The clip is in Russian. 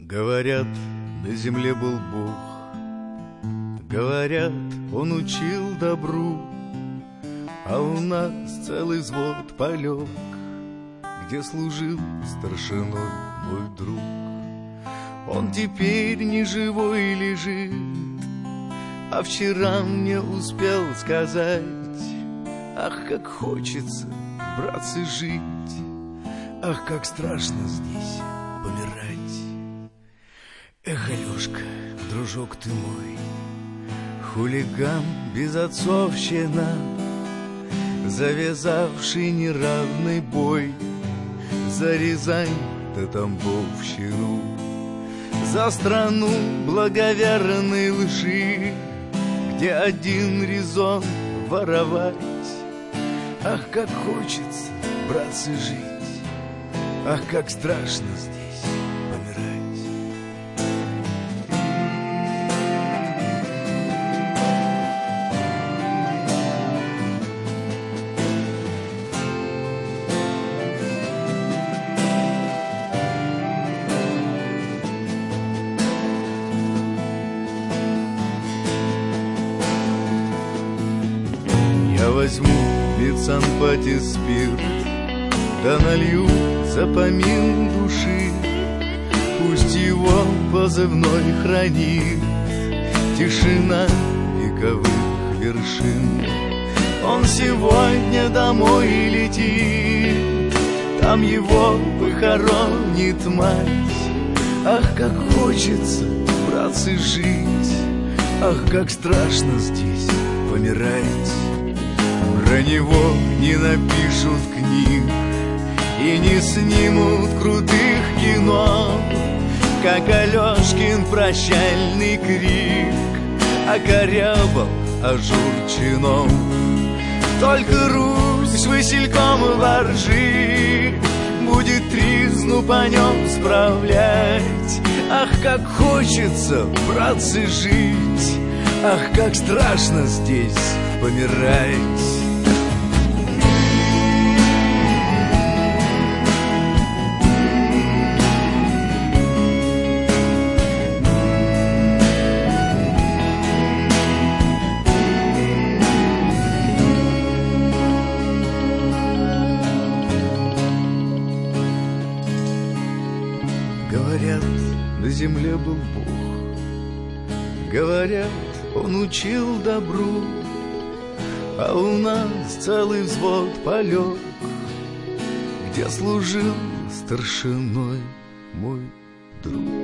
Говорят, на земле был Бог, говорят, Он учил добру, а у нас целый взвод полег, где служил старшиной мой друг. Он теперь не живой лежит, а вчера мне успел сказать: ах, как хочется, братцы, жить, ах, как страшно здесь помирать. Эх, Алешка, дружок ты мой, хулиган безотцовщина, завязавший неравный бой за Рязань да Тамбовщину, за страну благоверной лжи, где один резон воровать. Ах, как хочется, братцы, жить, ах, как страшно здесь помирать. Я возьму медсанпатиспирт, да налью за помин души, пусть его позывной хранит тишина вековых вершин. Он сегодня домой летит, там его похоронит мать. Ах, как хочется, братцы, жить, ах, как страшно здесь помирать. Про него не напишут книг и не снимут крутых кино, как Алешкин прощальный крик окорябал ажур-чинов. Только Русь васильком воржи будет тризну по нем справлять. Ах, как хочется, братцы, жить, ах, как страшно здесь помирать. Говорят, на земле был Бог, говорят, Он учил добру, а у нас целый взвод полег, где служил старшиной мой друг.